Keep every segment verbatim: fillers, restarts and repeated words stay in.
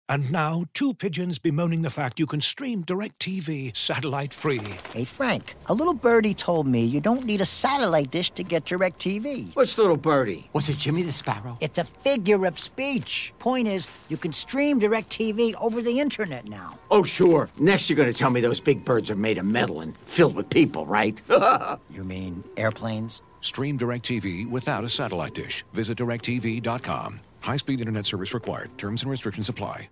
And now, two pigeons bemoaning the fact you can stream DirecTV satellite-free. Hey, Frank, a little birdie told me you don't need a satellite dish to get DirecTV. What's little birdie? Was it Jimmy the Sparrow? It's a figure of speech. Point is, you can stream DirecTV over the internet now. Oh, sure. Next you're going to tell me those big birds are made of metal and filled with people, right? You mean airplanes? Stream DirecTV without a satellite dish. Visit direct T V dot com. High-speed internet service required. Terms and restrictions apply.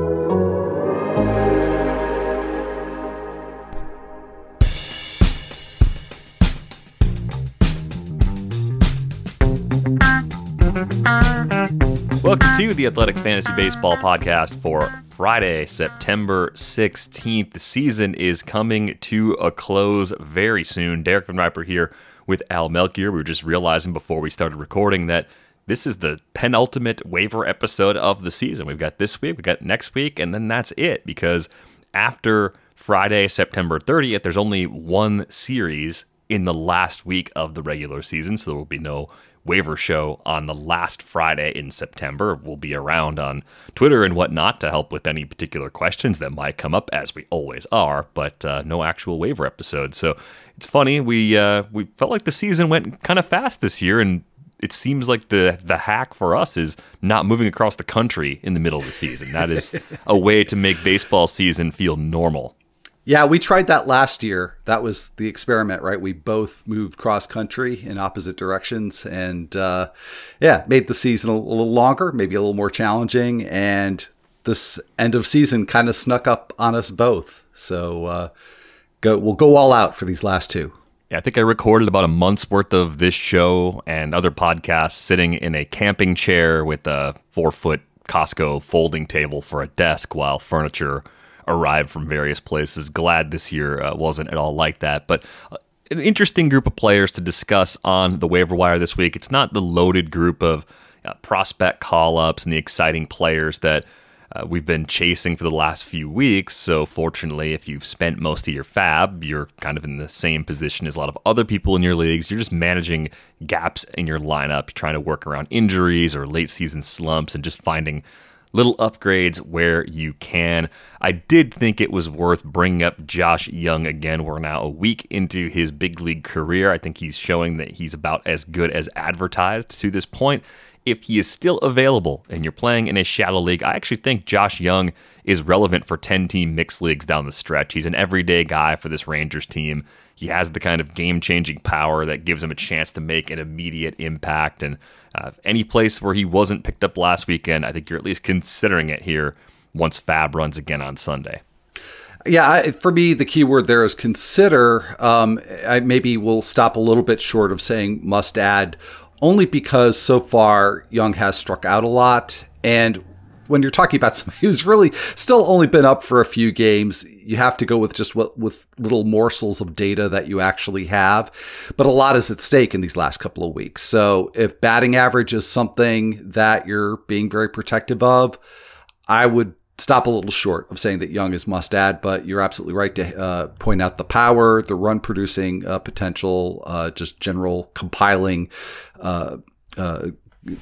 Welcome to the Athletic Fantasy Baseball Podcast for Friday, September sixteenth. The season is coming to a close very soon. Derek Van Riper here with Al Melchior. We were just realizing before we started recording that this is the penultimate waiver episode of the season. We've got this week, we've got next week, and then that's it. Because after Friday, September thirtieth, there's only one series in the last week of the regular season, so there will be no waiver show on the last Friday in September. We'll be around on Twitter and whatnot to help with any particular questions that might come up, as we always are, but uh, no actual waiver episode. So it's funny, we uh, we felt like the season went kind of fast this year, and it seems like the the hack for us is not moving across the country in the middle of the season. That is a way to make baseball season feel normal. Yeah, we tried that last year. That was the experiment, right? We both moved cross country in opposite directions, and uh, yeah, made the season a little longer, maybe a little more challenging. And this end of season kind of snuck up on us both. So uh, go, we'll go all out for these last two. Yeah, I think I recorded about a month's worth of this show and other podcasts sitting in a camping chair with a four-foot Costco folding table for a desk while furniture arrived from various places. Glad this year uh, wasn't at all like that. But uh, an interesting group of players to discuss on the waiver wire this week. It's not the loaded group of uh, prospect call-ups and the exciting players that Uh, we've been chasing for the last few weeks. So fortunately, if you've spent most of your fab, you're kind of in the same position as a lot of other people in your leagues. You're just managing gaps in your lineup. You're trying to work around injuries or late season slumps and just finding little upgrades where you can. I did think it was worth bringing up Josh Jung again. We're now a week into his big league career. I think he's showing that he's about as good as advertised to this point. If he is still available and you're playing in a shallow league, I actually think Josh Jung is relevant for ten-team mixed leagues down the stretch. He's an everyday guy for this Rangers team. He has the kind of game-changing power that gives him a chance to make an immediate impact. And uh, any place where he wasn't picked up last weekend, I think you're at least considering it here once Fab runs again on Sunday. Yeah, I, for me, the key word there is consider. Um, I maybe will stop a little bit short of saying must add, only because so far Jung has struck out a lot. And when you're talking about somebody who's really still only been up for a few games, you have to go with just what with little morsels of data that you actually have. But a lot is at stake in these last couple of weeks. So if batting average is something that you're being very protective of, I would stop a little short of saying that Jung is must add, but you're absolutely right to uh, point out the power, the run producing uh, potential, uh, just general compiling uh, uh,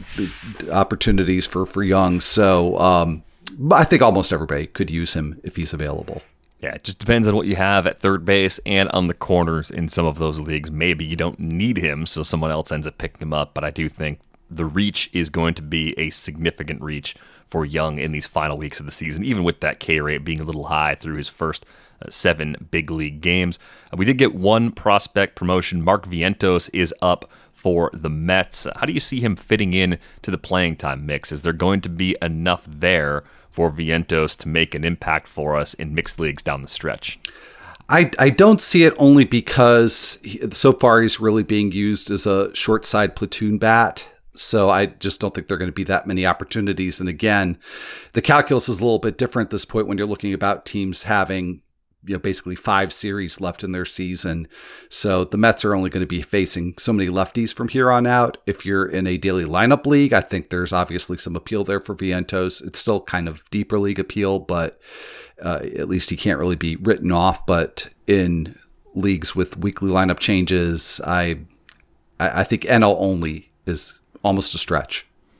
opportunities for, for Jung. So um, I think almost everybody could use him if he's available. Yeah, it just depends on what you have at third base and on the corners in some of those leagues. Maybe you don't need him, so someone else ends up picking him up, but I do think the reach is going to be a significant reach for Jung in these final weeks of the season, even with that K rate being a little high through his first uh, seven big league games. Uh, we did get one prospect promotion. Mark Vientos is up for the Mets. Uh, how do you see him fitting in to the playing time mix? Is there going to be enough there for Vientos to make an impact for us in mixed leagues down the stretch? I, I don't see it only because he, so far he's really being used as a short side platoon bat. So I just don't think there are going to be that many opportunities. And again, the calculus is a little bit different at this point when you're looking about teams having, you know, basically five series left in their season. So the Mets are only going to be facing so many lefties from here on out. If you're in a daily lineup league, I think there's obviously some appeal there for Vientos. It's still kind of deeper league appeal, but uh, at least he can't really be written off. But in leagues with weekly lineup changes, I I, I think N L only is almost a stretch.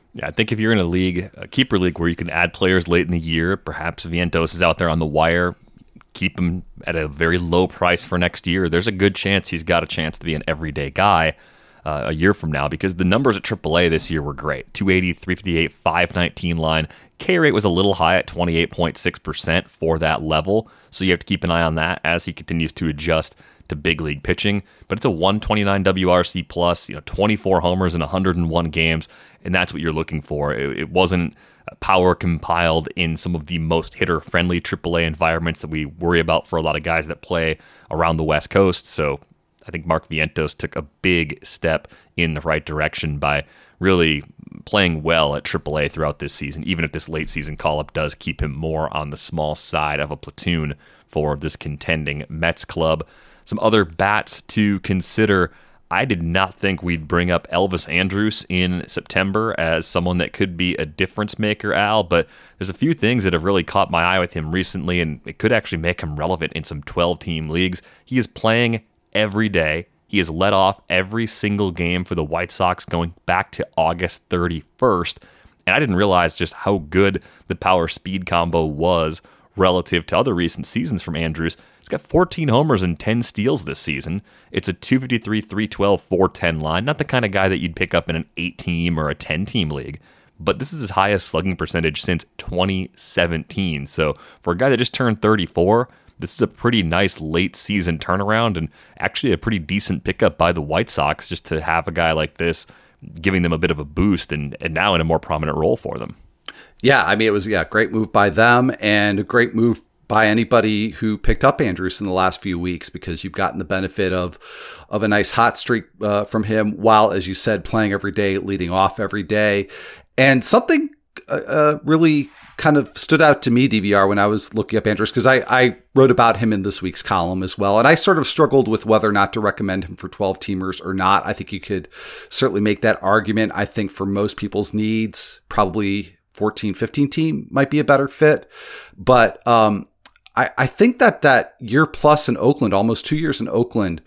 Yeah, I think if you're in a league, a keeper league, where you can add players late in the year, perhaps Vientos is out there on the wire, keep him at a very low price for next year, there's a good chance he's got a chance to be an everyday guy uh, a year from now, because the numbers at triple A this year were great. two eighty, three fifty-eight, five nineteen line. K rate was a little high at twenty-eight point six percent for that level, so you have to keep an eye on that as he continues to adjust to big league pitching. But it's a one twenty-nine W R C plus, you know, twenty-four homers in one hundred one games, and that's what you're looking for. It, it wasn't power compiled in some of the most hitter-friendly triple A environments that we worry about for a lot of guys that play around the West Coast. So I think Mark Vientos took a big step in the right direction by really playing well at triple A throughout this season, even if this late season call-up does keep him more on the small side of a platoon for this contending Mets club. Some other bats to consider. I did not think we'd bring up Elvis Andrus in September as someone that could be a difference maker, Al, but there's a few things that have really caught my eye with him recently, and it could actually make him relevant in some twelve-team leagues. He is playing every day. He has led off every single game for the White Sox going back to August thirty-first, and I didn't realize just how good the power-speed combo was relative to other recent seasons from Andrus. He's got fourteen homers and ten steals this season. It's a two fifty-three, three twelve, four ten line. Not the kind of guy that you'd pick up in an eight-team or a ten-team league, but this is his highest slugging percentage since twenty seventeen. So for a guy that just turned thirty-four, this is a pretty nice late-season turnaround and actually a pretty decent pickup by the White Sox just to have a guy like this giving them a bit of a boost and, and now in a more prominent role for them. Yeah, I mean, it was yeah, a great move by them and a great move by anybody who picked up Andrus in the last few weeks, because you've gotten the benefit of of a nice hot streak uh, from him while, as you said, playing every day, leading off every day. And something uh, uh, really kind of stood out to me, D V R, when I was looking up Andrus, because I, I wrote about him in this week's column as well. And I sort of struggled with whether or not to recommend him for twelve-teamers or not. I think you could certainly make that argument. I think for most people's needs, probably fourteen, fifteen team might be a better fit. But um, I, I think that that year plus in Oakland, almost two years in Oakland,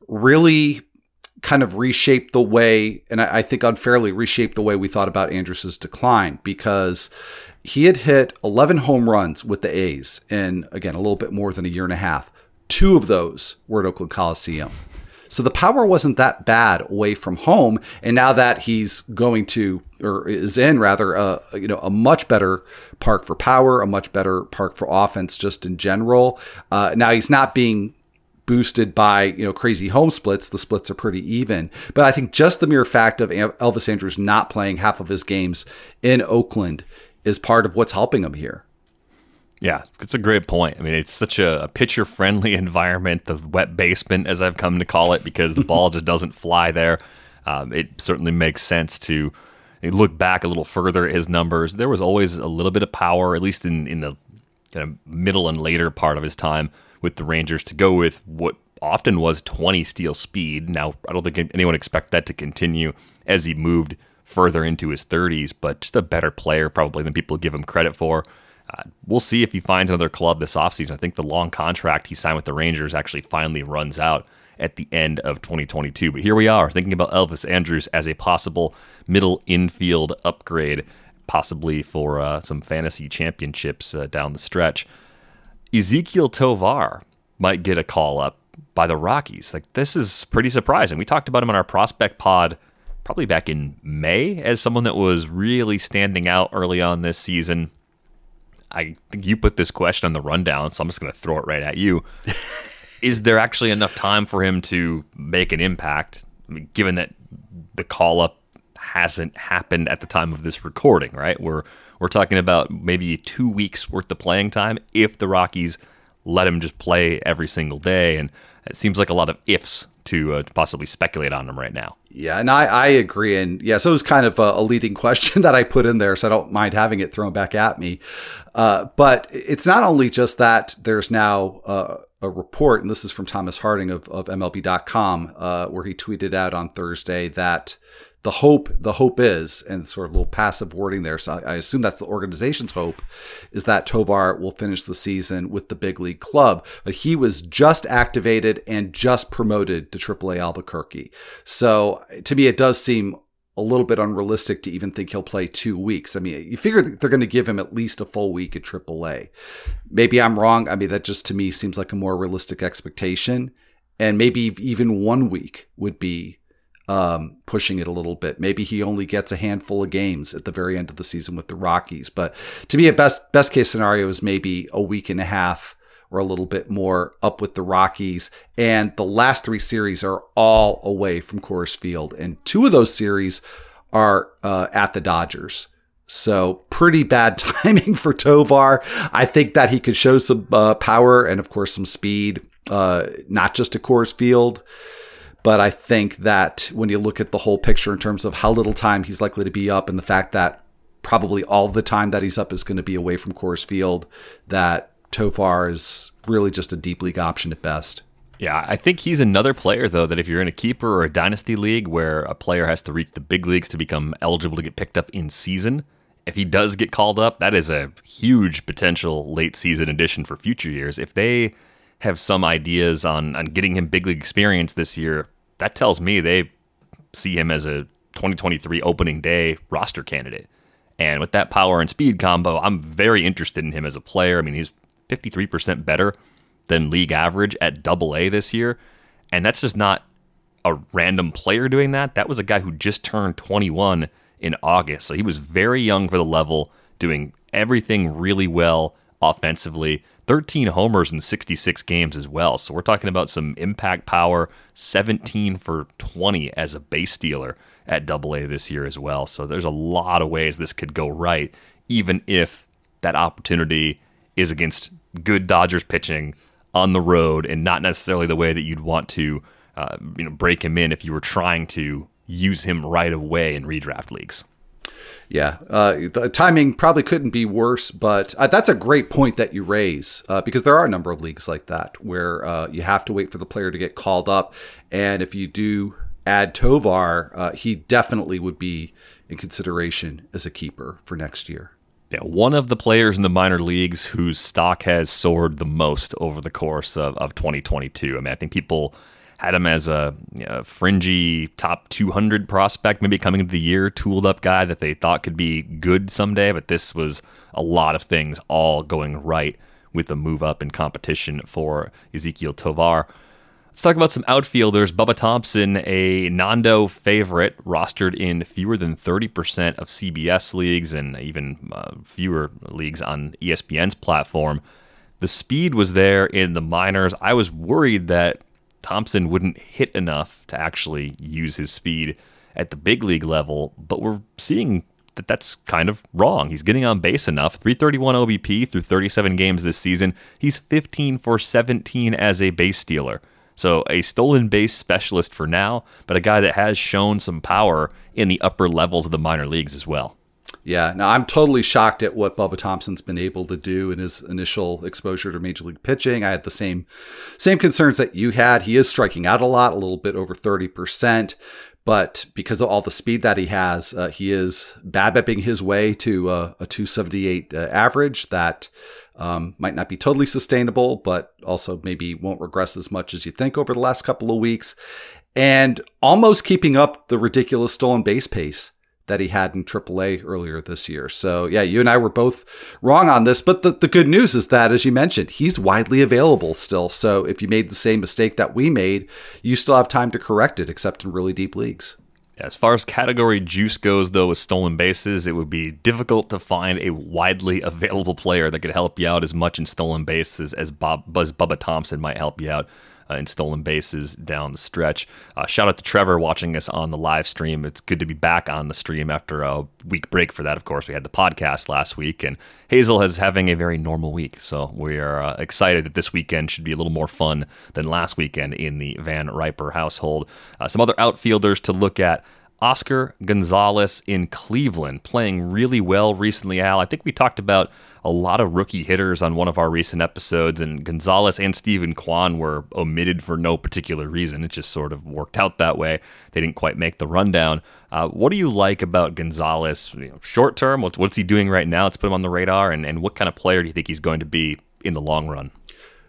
really kind of reshaped the way, and I, I think unfairly reshaped the way we thought about Andrus's decline, because he had hit eleven home runs with the A's in, again, a little bit more than a year and a half. Two of those were at Oakland Coliseum. So the power wasn't that bad away from home. And now that he's going to, or is in rather, a, you know, a much better park for power, a much better park for offense just in general. Uh, now he's not being boosted by, you know, crazy home splits. The splits are pretty even. But I think just the mere fact of Elvis Andrus not playing half of his games in Oakland is part of what's helping him here. Yeah, it's a great point. I mean, it's such a, a pitcher-friendly environment, the wet basement, as I've come to call it, because the ball just doesn't fly there. Um, it certainly makes sense to look back a little further at his numbers. There was always a little bit of power, at least in, in the kind of middle and later part of his time with the Rangers, to go with what often was twenty steal speed. Now, I don't think anyone expect that to continue as he moved further into his thirties, but just a better player probably than people give him credit for. Uh, we'll see if he finds another club this offseason. I think the long contract he signed with the Rangers actually finally runs out at the end of twenty twenty-two. But here we are thinking about Elvis Andrus as a possible middle infield upgrade, possibly for uh, some fantasy championships uh, down the stretch. Ezequiel Tovar might get a call up by the Rockies. Like, this is pretty surprising. We talked about him on our prospect pod probably back in May as someone that was really standing out early on this season. I think you put this question on the rundown, so I'm just going to throw it right at you. Is there actually enough time for him to make an impact, I mean, given that the call-up hasn't happened at the time of this recording, right? We're, we're talking about maybe two weeks worth of playing time if the Rockies let him just play every single day, and it seems like a lot of ifs to, uh, to possibly speculate on him right now. Yeah, and I, I agree. And yeah, so it was kind of a, a leading question that I put in there, so I don't mind having it thrown back at me. Uh, but it's not only just that there's now uh, a report, and this is from Thomas Harding of, of M L B dot com, uh, where he tweeted out on Thursday that the hope, the hope is, and sort of a little passive wording there, so I, I assume that's the organization's hope, is that Tovar will finish the season with the big league club. But he was just activated and just promoted to triple A Albuquerque. So to me, it does seem a little bit unrealistic to even think he'll play two weeks. I mean, you figure they're going to give him at least a full week at triple A. Maybe I'm wrong. I mean, that just to me seems like a more realistic expectation. And maybe even one week would be um, pushing it a little bit. Maybe he only gets a handful of games at the very end of the season with the Rockies. But to me, a best best case scenario is maybe a week and a half or a little bit more up with the Rockies. And the last three series are all away from Coors Field. And two of those series are uh, at the Dodgers. So pretty bad timing for Tovar. I think that he could show some uh, power and, of course, some speed, uh, not just at Coors Field. But I think that when you look at the whole picture in terms of how little time he's likely to be up and the fact that probably all of the time that he's up is going to be away from Coors Field, that Tovar is really just a deep league option at best. Yeah, I think he's another player, though, that if you're in a keeper or a dynasty league where a player has to reach the big leagues to become eligible to get picked up in season, if he does get called up, that is a huge potential late season addition for future years. If they have some ideas on, on getting him big league experience this year, that tells me they see him as a twenty twenty-three opening day roster candidate. And with that power and speed combo, I'm very interested in him as a player. I mean, he's fifty-three percent better than league average at double A this year. And that's just not a random player doing that. That was a guy who just turned twenty-one in August. So he was very young for the level, doing everything really well offensively. thirteen homers in sixty-six games as well. So we're talking about some impact power, seventeen for twenty as a base stealer at double A this year as well. So there's a lot of ways this could go right, even if that opportunity is against good Dodgers pitching on the road and not necessarily the way that you'd want to uh, you know, break him in if you were trying to use him right away in redraft leagues. Yeah, uh, the timing probably couldn't be worse, but uh, that's a great point that you raise uh, because there are a number of leagues like that where uh, you have to wait for the player to get called up. And if you do add Tovar, uh, he definitely would be in consideration as a keeper for next year. Yeah, one of the players in the minor leagues whose stock has soared the most over the course of, of twenty twenty-two. I mean, I think people had him as a you know, fringy top two hundred prospect, maybe coming into the year, tooled up guy that they thought could be good someday, but this was a lot of things all going right with the move up in competition for Ezequiel Tovar. Let's talk about some outfielders. Bubba Thompson, a Nando favorite, rostered in fewer than thirty percent of C B S leagues and even uh, fewer leagues on E S P N's platform. The speed was there in the minors. I was worried that Thompson wouldn't hit enough to actually use his speed at the big league level, but we're seeing that that's kind of wrong. He's getting on base enough. three thirty-one O B P through thirty-seven games this season. He's fifteen for seventeen as a base stealer. So a stolen base specialist for now, but a guy that has shown some power in the upper levels of the minor leagues as well. Yeah, now I'm totally shocked at what Bubba Thompson's been able to do in his initial exposure to Major League pitching. I had the same same concerns that you had. He is striking out a lot, a little bit over thirty percent, but because of all the speed that he has, uh, he is BABIPing his way to uh, a two seventy-eight uh, average that um, might not be totally sustainable, but also maybe won't regress as much as you think over the last couple of weeks, and almost keeping up the ridiculous stolen base pace that he had in triple A earlier this year. So yeah, you and I were both wrong on this, but the, the good news is that, as you mentioned, he's widely available still. So if you made the same mistake that we made, you still have time to correct it, except in really deep leagues. As far as category juice goes, though, with stolen bases, it would be difficult to find a widely available player that could help you out as much in stolen bases as Bob, Buzz Bubba Thompson might help you out Uh, in stolen bases down the stretch. Uh, shout out to Trevor watching us on the live stream. It's good to be back on the stream after a week break for that. Of course, we had the podcast last week, and Hazel is having a very normal week. So we are uh, excited that this weekend should be a little more fun than last weekend in the Van Riper household. Uh, some other outfielders to look at. Oscar Gonzalez in Cleveland, playing really well recently, Al. I think we talked about a lot of rookie hitters on one of our recent episodes, and Gonzalez and Stephen Kwan were omitted for no particular reason. It just sort of worked out that way. They didn't quite make the rundown. Uh, what do you like about Gonzalez, you know, short term? What's, what's he doing right now? Let's put him on the radar, and, and what kind of player do you think he's going to be in the long run?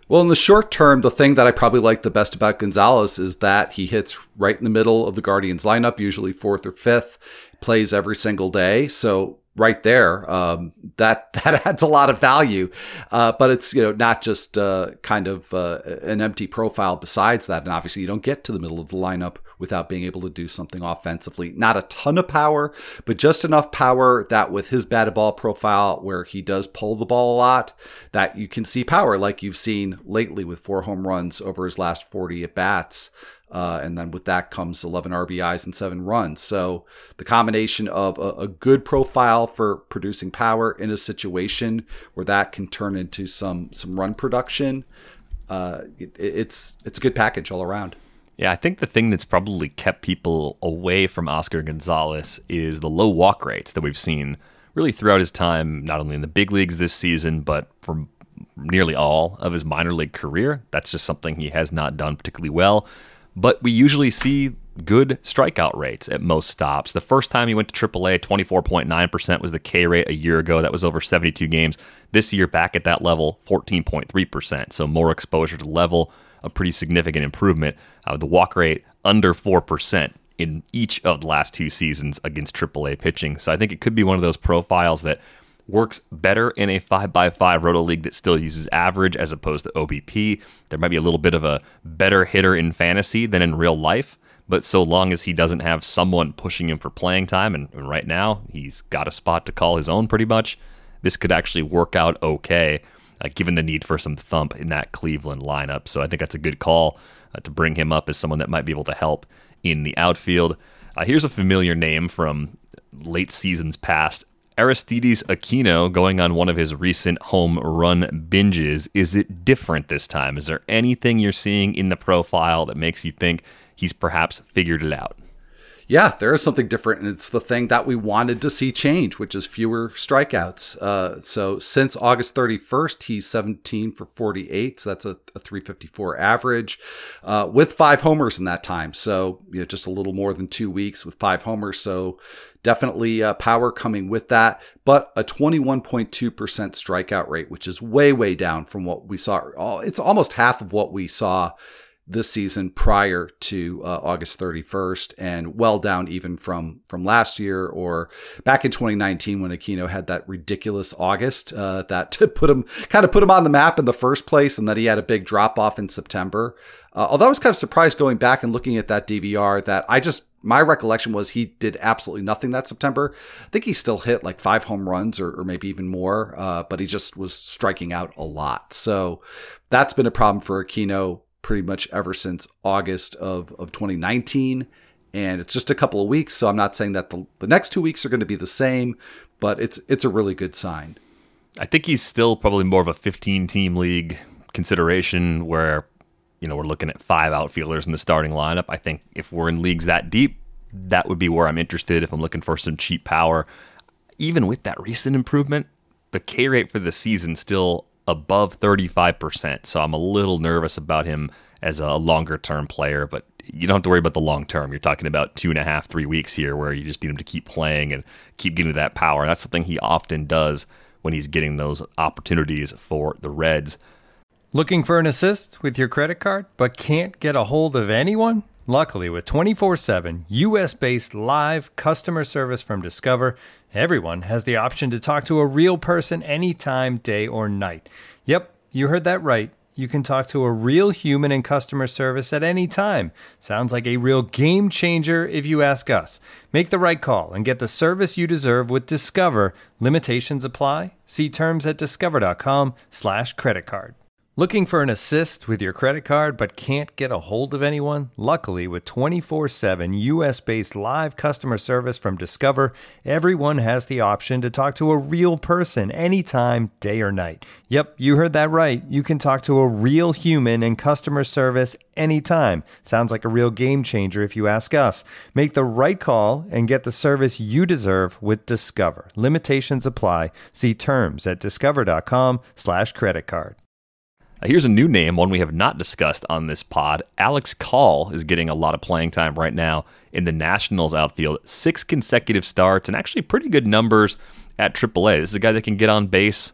Well, in the short term, the thing that I probably like the best about Gonzalez is that he hits right in the middle of the Guardians lineup, usually fourth or fifth, plays every single day. So right there, um, that that adds a lot of value. Uh, but it's, you know, not just uh, kind of uh, an empty profile besides that. And obviously you don't get to the middle of the lineup without being able to do something offensively. Not a ton of power, but just enough power that with his batted ball profile where he does pull the ball a lot, that you can see power like you've seen lately with four home runs over his last forty at-bats. Uh, and then with that comes eleven R B Is and seven runs. So the combination of a, a good profile for producing power in a situation where that can turn into some some run production, uh, it, it's it's a good package all around. Yeah, I think the thing that's probably kept people away from Oscar Gonzalez is the low walk rates that we've seen really throughout his time, not only in the big leagues this season, but for nearly all of his minor league career. That's just something he has not done particularly well. But we usually see good strikeout rates at most stops. The first time he went to triple A, twenty-four point nine percent was the K rate a year ago. That was over seventy-two games. This year, back at that level, fourteen point three percent. So more exposure to level, a pretty significant improvement. Uh, the walk rate under four percent in each of the last two seasons against triple A pitching. So I think it could be one of those profiles that works better in a five by five roto league that still uses average as opposed to O B P. There might be a little bit of a better hitter in fantasy than in real life, but so long as he doesn't have someone pushing him for playing time, and, and right now he's got a spot to call his own pretty much, this could actually work out okay, uh, given the need for some thump in that Cleveland lineup. So I think that's a good call uh, to bring him up as someone that might be able to help in the outfield. Uh, here's a familiar name from late seasons past. Aristides Aquino going on one of his recent home run binges. Is it different this time? Is there anything you're seeing in the profile that makes you think he's perhaps figured it out? Yeah, there is something different, and it's the thing that we wanted to see change, which is fewer strikeouts. Uh, so since August thirty-first, he's seventeen for forty-eight, so that's a, a three fifty-four average, uh, with five homers in that time. So, you know, just a little more than two weeks with five homers. So definitely uh, power coming with that, but a twenty-one point two percent strikeout rate, which is way, way down from what we saw. It's almost half of what we saw this season prior to uh, August thirty-first, and well down even from from last year or back in twenty nineteen when Aquino had that ridiculous August uh, that put him kind of put him on the map in the first place, and that he had a big drop off in September. Uh, although I was kind of surprised going back and looking at that D V R that I just my recollection was he did absolutely nothing that September. I think he still hit like five home runs or, or maybe even more, uh, but he just was striking out a lot. So that's been a problem for Aquino pretty much ever since August of, of twenty nineteen. And it's just a couple of weeks. So I'm not saying that the, the next two weeks are going to be the same, but it's it's a really good sign. I think he's still probably more of a fifteen team league consideration where, you know, we're looking at five outfielders in the starting lineup. I think if we're in leagues that deep, that would be where I'm interested if I'm looking for some cheap power. Even with that recent improvement, the K rate for the season still above thirty-five percent. So I'm a little nervous about him as a longer term player, but you don't have to worry about the long term. You're talking about two and a half, three weeks here where you just need him to keep playing and keep getting to that power. And that's something he often does when he's getting those opportunities for the Reds. Looking for an assist with your credit card, but can't get a hold of anyone? Luckily, with twenty-four seven U S-based live customer service from Discover, everyone has the option to talk to a real person anytime, day or night. Yep, you heard that right. You can talk to a real human in customer service at any time. Sounds like a real game changer if you ask us. Make the right call and get the service you deserve with Discover. Limitations apply. See terms at discover.com slash credit card. Looking for an assist with your credit card but can't get a hold of anyone? Luckily, with twenty-four seven U S-based live customer service from Discover, everyone has the option to talk to a real person anytime, day or night. Yep, you heard that right. You can talk to a real human in customer service anytime. Sounds like a real game changer if you ask us. Make the right call and get the service you deserve with Discover. Limitations apply. See terms at discover.com slash credit card. Here's a new name, one we have not discussed on this pod. Alex Call is getting a lot of playing time right now in the Nationals outfield. Six consecutive starts and actually pretty good numbers at triple A. This is a guy that can get on base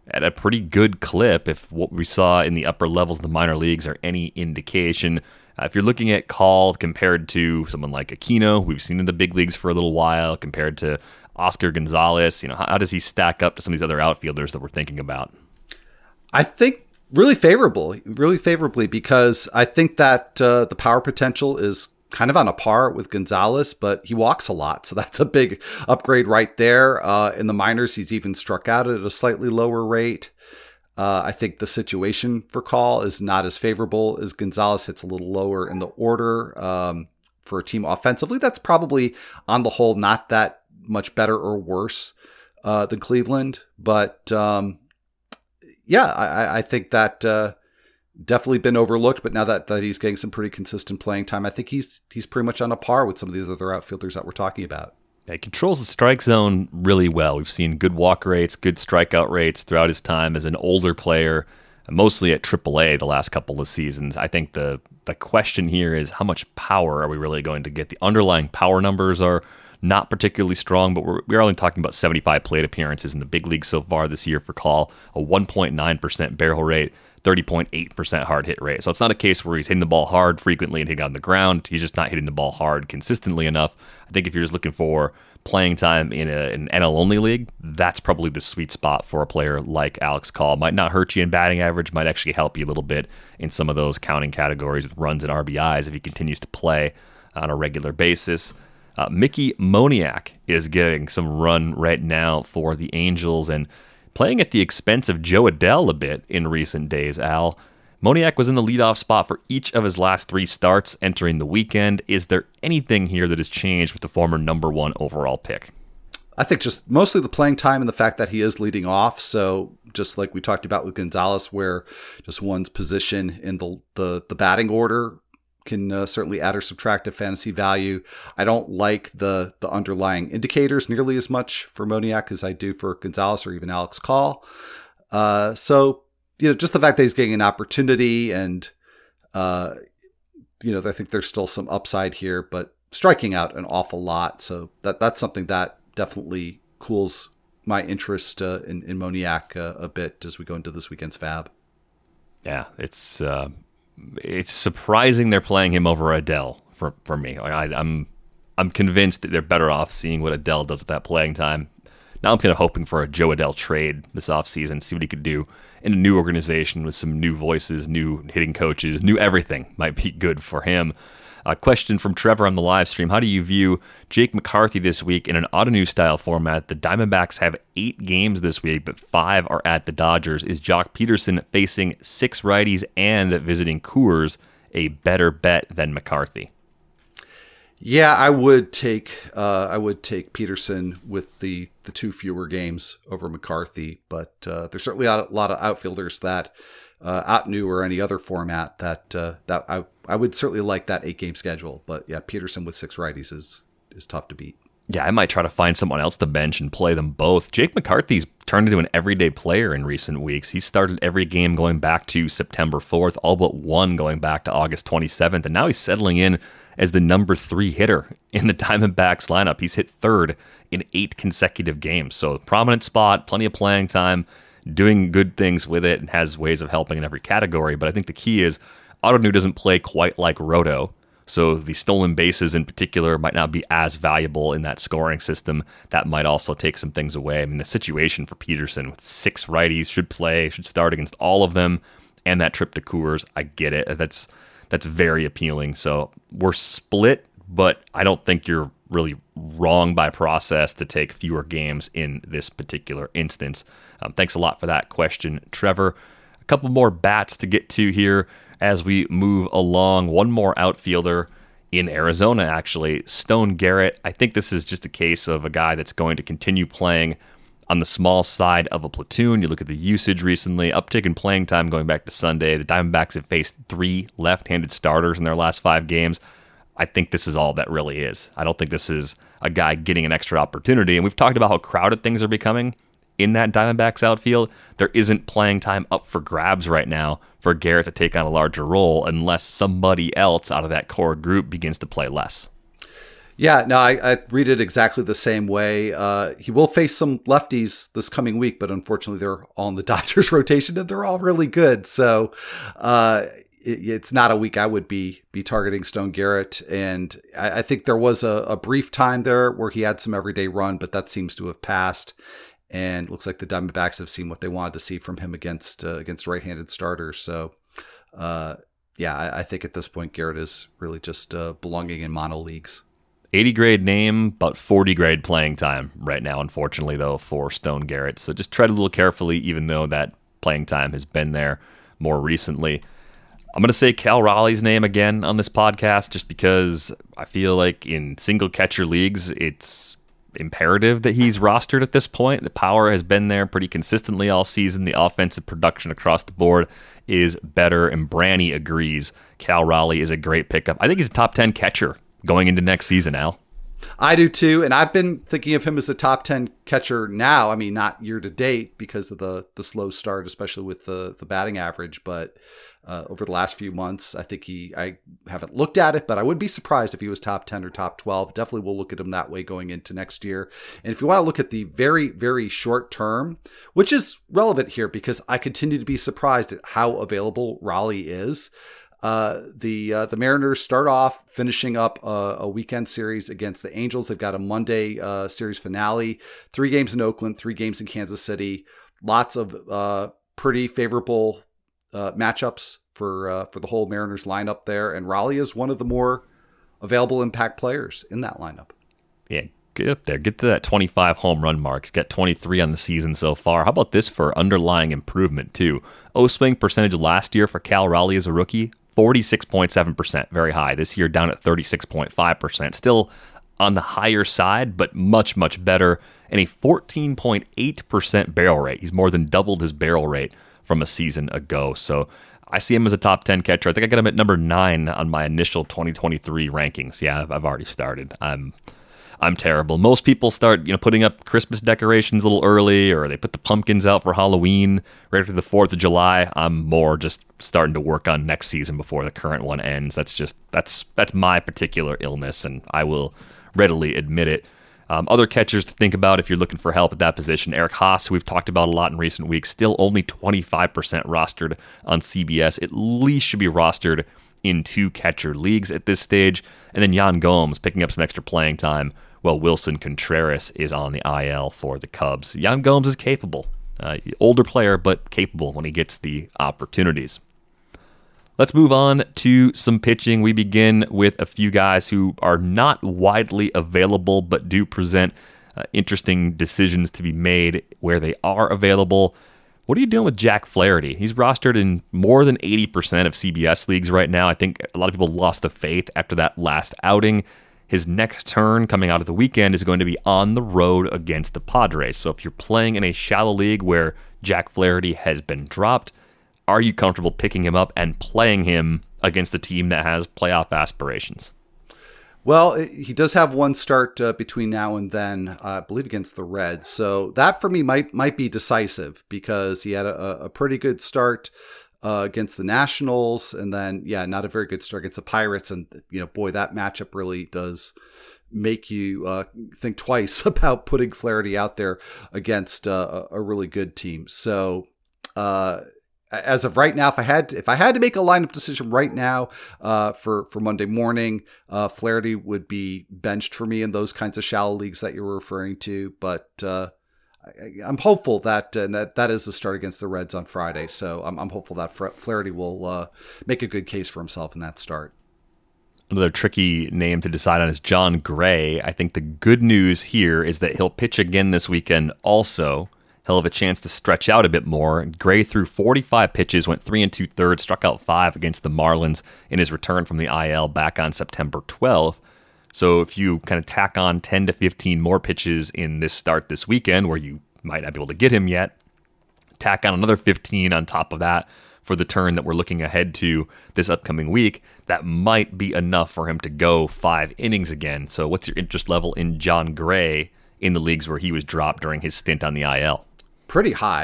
at a pretty good clip if what we saw in the upper levels of the minor leagues are any indication. Uh, if you're looking at Call compared to someone like Aquino, we've seen in the big leagues for a little while, compared to Oscar Gonzalez, you know, how, how does he stack up to some of these other outfielders that we're thinking about? I think really favorably, really favorably, because I think that uh, the power potential is kind of on a par with Gonzalez, but he walks a lot. So that's a big upgrade right there. Uh, in the minors, he's even struck out at a slightly lower rate. Uh, I think the situation for Call is not as favorable as Gonzalez. Hits a little lower in the order. Um, for a team offensively, that's probably on the whole not that much better or worse uh, than Cleveland. But um, yeah, I, I think that uh, definitely been overlooked. But now that, that he's getting some pretty consistent playing time, I think he's he's pretty much on a par with some of these other outfielders that we're talking about. He controls the strike zone really well. We've seen good walk rates, good strikeout rates throughout his time as an older player, mostly at triple A the last couple of seasons. I think the the question here is how much power are we really going to get? The underlying power numbers are not particularly strong, but we're, we're only talking about seventy-five plate appearances in the big league so far this year for Call, a one point nine percent barrel rate, thirty point eight percent hard hit rate. So it's not a case where he's hitting the ball hard frequently and hitting on the ground. He's just not hitting the ball hard consistently enough. I think if you're just looking for playing time in a, an N L-only league, that's probably the sweet spot for a player like Alex Call. Might not hurt you in batting average, might actually help you a little bit in some of those counting categories with runs and R B Is if he continues to play on a regular basis. Uh, Mickey Moniak is getting some run right now for the Angels and playing at the expense of Joe Adell a bit in recent days, Al. Moniak was in the leadoff spot for each of his last three starts entering the weekend. Is there anything here that has changed with the former number one overall pick? I think just mostly the playing time and the fact that he is leading off. So just like we talked about with Gonzalez, where just one's position in the the, the batting order can uh, certainly add or subtract to fantasy value. I don't like the the underlying indicators nearly as much for Moniak as I do for Gonzalez or even Alex Call. Uh, so, you know, just the fact that he's getting an opportunity and, uh, you know, I think there's still some upside here, but striking out an awful lot. So that that's something that definitely cools my interest uh, in, in Moniak uh, a bit as we go into this weekend's Fab. Yeah, it's uh, it's surprising they're playing him over Adell for for me. Like I, I'm I'm convinced that they're better off seeing what Adell does with that playing time. Now I'm kind of hoping for a Joe Adell trade this offseason, see what he could do in a new organization with some new voices, new hitting coaches, new everything might be good for him. A question from Trevor on the live stream. How do you view Jake McCarthy this week in an Ottoneu style format? The Diamondbacks have eight games this week, but five are at the Dodgers. Is Jock Peterson facing six righties and visiting Coors a better bet than McCarthy? Yeah, I would take uh, I would take Peterson with the, the two fewer games over McCarthy, but uh, there's certainly a lot of outfielders that uh, Ottoneu or any other format that uh, that I I would certainly like that eight game schedule. But yeah, Peterson with six righties is is tough to beat. Yeah, I might try to find someone else to bench and play them both. Jake McCarthy's turned into an everyday player in recent weeks. He started every game going back to September fourth, all but one going back to August twenty-seventh, and now he's settling in as the number three hitter in the Diamondbacks lineup. He's hit third in eight consecutive games. So prominent spot, plenty of playing time, doing good things with it, and has ways of helping in every category. But I think the key is Ottoneu doesn't play quite like Roto. So the stolen bases in particular might not be as valuable in that scoring system. That might also take some things away. I mean, the situation for Peterson with six righties, should play, should start against all of them, and that trip to Coors, I get it. That's That's very appealing. So we're split, but I don't think you're really wrong by process to take fewer games in this particular instance. Um, thanks a lot for that question, Trevor. A couple more bats to get to here as we move along. One more outfielder in Arizona, actually, Stone Garrett. I think this is just a case of a guy that's going to continue playing on the small side of a platoon. You look at the usage recently, uptick in playing time going back to Sunday. The Diamondbacks have faced three left-handed starters in their last five games. I think this is all that really is. I don't think this is a guy getting an extra opportunity. And we've talked about how crowded things are becoming in that Diamondbacks outfield. There isn't playing time up for grabs right now for Garrett to take on a larger role unless somebody else out of that core group begins to play less. Yeah, no, I, I read it exactly the same way. Uh, he will face some lefties this coming week, but unfortunately they're all in the Dodgers rotation and they're all really good. So uh, it, it's not a week I would be be targeting Stone Garrett. And I, I think there was a, a brief time there where he had some everyday run, but that seems to have passed. And it looks like the Diamondbacks have seen what they wanted to see from him against uh, against right-handed starters. So uh, yeah, I, I think at this point Garrett is really just uh, belonging in mono leagues. eighty grade name, but forty grade playing time right now, unfortunately, though, for Stone Garrett. So just tread a little carefully, even though that playing time has been there more recently. I'm going to say Cal Raleigh's name again on this podcast, just because I feel like in single catcher leagues, it's imperative that he's rostered at this point. The power has been there pretty consistently all season. The offensive production across the board is better, and Branny agrees. Cal Raleigh is a great pickup. I think he's a top ten catcher going into next season, Al. I do too, and I've been thinking of him as a top ten catcher now. I mean, not year to date because of the the slow start, especially with the the batting average. But uh, over the last few months, I think he. I haven't looked at it, but I would be surprised if he was top ten or top twelve. Definitely, will look at him that way going into next year. And if you want to look at the very very short term, which is relevant here because I continue to be surprised at how available Raleigh is. Uh, the uh, the Mariners start off finishing up a, a weekend series against the Angels. They've got a Monday uh, series finale, three games in Oakland, three games in Kansas City. Lots of uh, pretty favorable uh, matchups for uh, for the whole Mariners lineup there. And Raleigh is one of the more available impact players in that lineup. Yeah, get up there. Get to that twenty-five home run mark. He's got twenty-three on the season so far. How about this for underlying improvement, too? O-swing percentage last year for Cal Raleigh as a rookie, forty-six point seven percent, very high. This year down at thirty-six point five percent. Still on the higher side, but much, much better. And a fourteen point eight percent barrel rate. He's more than doubled his barrel rate from a season ago. So I see him as a top ten catcher. I think I got him at number nine on my initial twenty twenty-three rankings. Yeah, I've, I've already started. I'm I'm terrible. Most people start, you know, putting up Christmas decorations a little early, or they put the pumpkins out for Halloween right after the fourth of July. I'm more just starting to work on next season before the current one ends. That's just that's that's my particular illness, and I will readily admit it. Um, other catchers to think about if you're looking for help at that position: Eric Haas, who we've talked about a lot in recent weeks, still only twenty-five percent rostered on C B S. At least should be rostered in two catcher leagues at this stage. And then Yan Gomes picking up some extra playing time while Wilson Contreras is on the I L for the Cubs. Yan Gomes is capable. Uh, older player, but capable when he gets the opportunities. Let's move on to some pitching. We begin with a few guys who are not widely available, but do present uh, interesting decisions to be made where they are available. What are you doing with Jack Flaherty? He's rostered in more than eighty percent of C B S leagues right now. I think a lot of people lost the faith after that last outing. His next turn coming out of the weekend is going to be on the road against the Padres. So if you're playing in a shallow league where Jack Flaherty has been dropped, are you comfortable picking him up and playing him against a team that has playoff aspirations? Well, he does have one start uh, between now and then, uh, I believe against the Reds. So that for me might might be decisive because he had a, a pretty good start uh, against the Nationals, and then yeah, not a very good start against the Pirates. And you know, boy, that matchup really does make you uh, think twice about putting Flaherty out there against uh, a really good team. So. Uh, As of right now, if I had to, if I had to make a lineup decision right now uh, for for Monday morning, uh, Flaherty would be benched for me in those kinds of shallow leagues that you were referring to. But uh, I, I'm hopeful that uh, that that is the start against the Reds on Friday. So I'm, I'm hopeful that Flaherty will uh, make a good case for himself in that start. Another tricky name to decide on is John Gray. I think the good news here is that he'll pitch again this weekend also. He'll have a chance to stretch out a bit more. Gray threw forty-five pitches, went three and two-thirds, struck out five against the Marlins in his return from the I L back on September twelfth. So if you kind of tack on ten to fifteen more pitches in this start this weekend, where you might not be able to get him yet, tack on another fifteen on top of that for the turn that we're looking ahead to this upcoming week, that might be enough for him to go five innings again. So what's your interest level in John Gray in the leagues where he was dropped during his stint on the I L? Pretty high,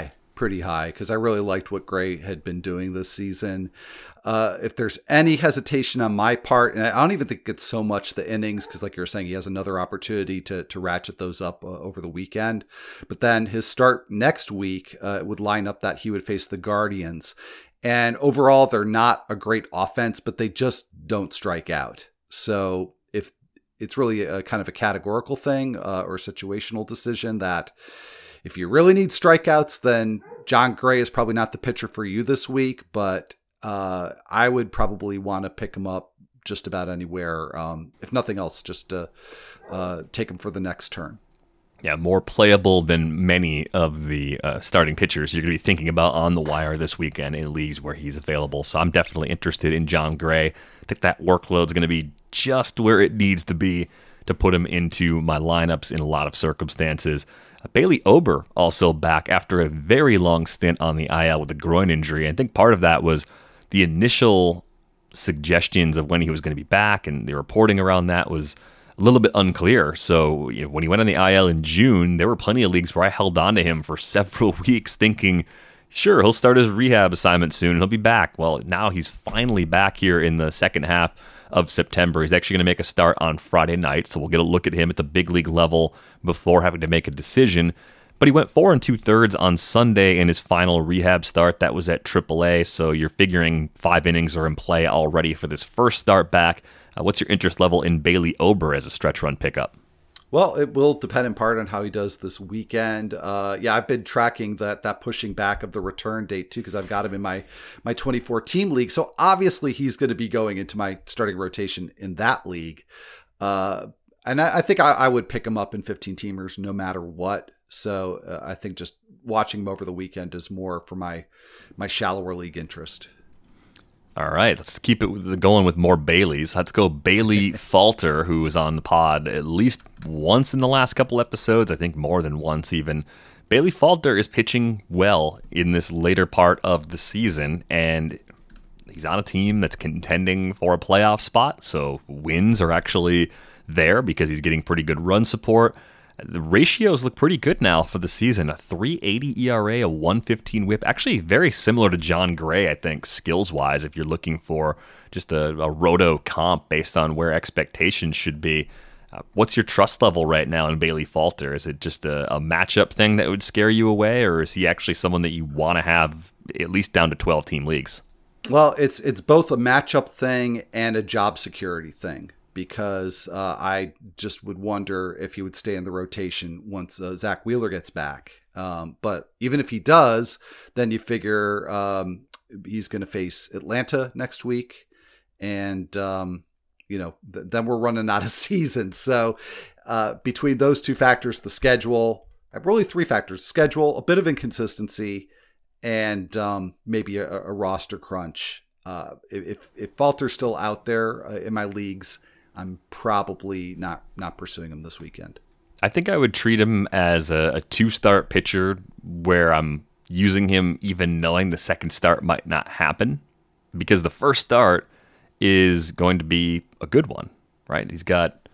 pretty high because I really liked what Gray had been doing this season. Uh, if there's any hesitation on my part, and I don't even think it's so much the innings, because like you were saying, he has another opportunity to to ratchet those up uh, over the weekend. But then his start next week uh, would line up that he would face the Guardians. And overall, they're not a great offense, but they just don't strike out. So if it's really a kind of a categorical thing uh, or situational decision that if you really need strikeouts, then Jon Gray is probably not the pitcher for you this week, but Uh, I would probably want to pick him up just about anywhere. Um, if nothing else, just to uh, take him for the next turn. Yeah, more playable than many of the uh, starting pitchers you're going to be thinking about on the wire this weekend in leagues where he's available. So I'm definitely interested in Jon Gray. I think that workload is going to be just where it needs to be to put him into my lineups in a lot of circumstances. Uh, Bailey Ober also back after a very long stint on the I L with a groin injury. I think part of that was the initial suggestions of when he was going to be back, and the reporting around that was a little bit unclear. So you know, when he went on the I L in June, there were plenty of leagues where I held on to him for several weeks thinking, sure, he'll start his rehab assignment soon and he'll be back. Well, now he's finally back here in the second half of September. He's actually going to make a start on Friday night, so we'll get a look at him at the big league level before having to make a decision. But he went four and two thirds on Sunday in his final rehab start. That was at triple A, so you're figuring five innings are in play already for this first start back. Uh, what's your interest level in Bailey Ober as a stretch run pickup? Well, it will depend in part on how he does this weekend. Uh, yeah, I've been tracking that that pushing back of the return date too, because I've got him in my my twenty-four team league. So obviously he's going to be going into my starting rotation in that league. Uh, and I, I think I, I would pick him up in fifteen teamers no matter what. So uh, I think just watching him over the weekend is more for my my shallower league interest. All right, let's keep it going with more Baileys. Let's go Bailey Falter, who was on the pod at least once in the last couple episodes, I think more than once even. Bailey Falter is pitching well in this later part of the season, and he's on a team that's contending for a playoff spot, so wins are actually there because he's getting pretty good run support. The ratios look pretty good now for the season. A three eighty E R A, a one fifteen whip. Actually very similar to Jon Gray, I think, skills-wise, if you're looking for just a, a roto comp based on where expectations should be. Uh, what's your trust level right now in Bailey Falter? Is it just a, a matchup thing that would scare you away, or is he actually someone that you want to have at least down to twelve-team leagues? Well, it's it's both a matchup thing and a job security thing. Because uh, I just would wonder if he would stay in the rotation once uh, Zach Wheeler gets back. Um, but even if he does, then you figure um, he's going to face Atlanta next week. And, um, you know, th- then we're running out of season. So uh, between those two factors, the schedule, really three factors, schedule, a bit of inconsistency, and um, maybe a, a roster crunch. Uh, if, if Falter's still out there uh, in my leagues, I'm probably not not pursuing him this weekend. I think I would treat him as a, a two-start pitcher where I'm using him even knowing the second start might not happen, because the first start is going to be a good one, right? He's got,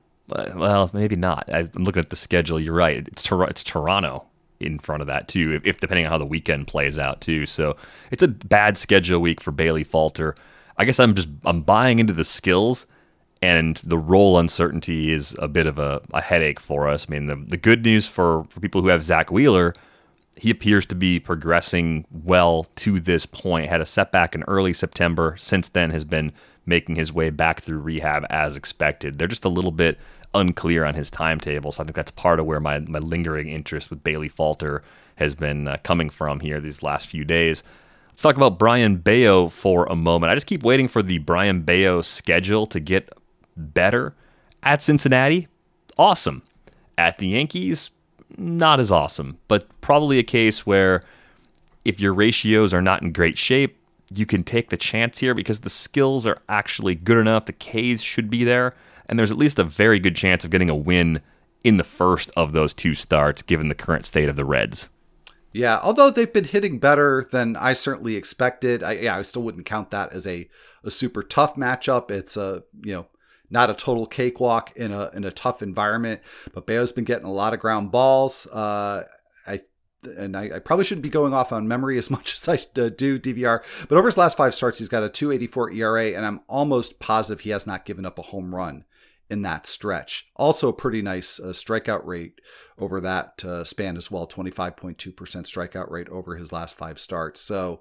well, maybe not. I'm looking at the schedule. You're right. It's Tor- it's Toronto in front of that too, if, if depending on how the weekend plays out too. So it's a bad schedule week for Bailey Falter. I guess I'm just I'm buying into the skills. And the role uncertainty is a bit of a, a headache for us. I mean, the, the good news for, for people who have Zach Wheeler, he appears to be progressing well to this point. Had a setback in early September. Since then has been making his way back through rehab as expected. They're just a little bit unclear on his timetable. So I think that's part of where my, my lingering interest with Bailey Falter has been uh, coming from here these last few days. Let's talk about Brayan Bello for a moment. I just keep waiting for the Brayan Bello schedule to get better. At Cincinnati, awesome. At the Yankees, not as awesome, but probably a case where if your ratios are not in great shape, you can take the chance here because the skills are actually good enough. The Ks should be there, and there's at least a very good chance of getting a win in the first of those two starts, given the current state of the Reds. Yeah, although they've been hitting better than I certainly expected. I, yeah, I still wouldn't count that as a, a super tough matchup. It's a, you know, not a total cakewalk in a in a tough environment, but Bello's been getting a lot of ground balls. Uh, I and I, I probably shouldn't be going off on memory as much as I uh, do D V R, but over his last five starts, he's got a two eighty-four E R A, and I'm almost positive he has not given up a home run in that stretch. Also a pretty nice uh, strikeout rate over that uh, span as well, twenty-five point two percent strikeout rate over his last five starts. So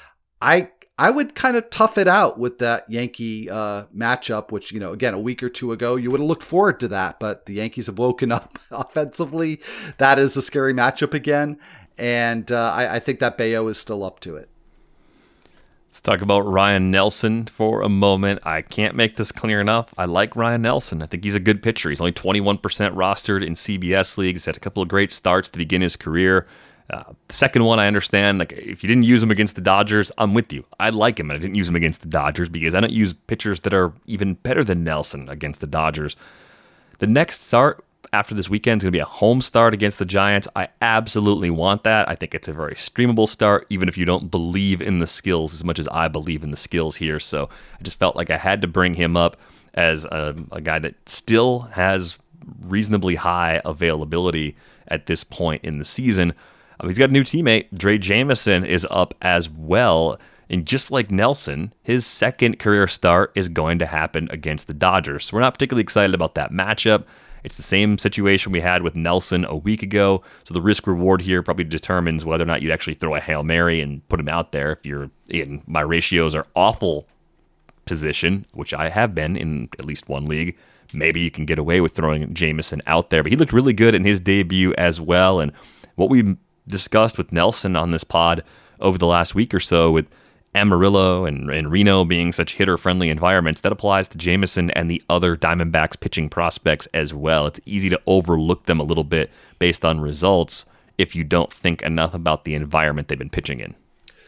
I I would kind of tough it out with that Yankee uh, matchup, which, you know, again, a week or two ago, you would have looked forward to that, but the Yankees have woken up offensively. That is a scary matchup again. And uh, I, I think that Bayo is still up to it. Let's talk about Ryan Nelson for a moment. I can't make this clear enough. I like Ryan Nelson. I think he's a good pitcher. He's only twenty-one percent rostered in C B S leagues. He's had a couple of great starts to begin his career. Uh, the second one, I understand. Like, if you didn't use him against the Dodgers, I'm with you. I like him, and I didn't use him against the Dodgers because I don't use pitchers that are even better than Nelson against the Dodgers. The next start after this weekend is going to be a home start against the Giants. I absolutely want that. I think it's a very streamable start, even if you don't believe in the skills as much as I believe in the skills here. So I just felt like I had to bring him up as a, a guy that still has reasonably high availability at this point in the season. Um, he's got a new teammate. Drey Jameson is up as well. And just like Nelson, his second career start is going to happen against the Dodgers. So we're not particularly excited about that matchup. It's the same situation we had with Nelson a week ago. So the risk reward here probably determines whether or not you'd actually throw a Hail Mary and put him out there. If you're in my ratios are awful position, which I have been in at least one league, maybe you can get away with throwing Jameson out there. But he looked really good in his debut as well. And what we discussed with Nelson on this pod over the last week or so with Amarillo and, and Reno being such hitter-friendly environments, that applies to Jameson and the other Diamondbacks pitching prospects as well. It's easy to overlook them a little bit based on results if you don't think enough about the environment they've been pitching in.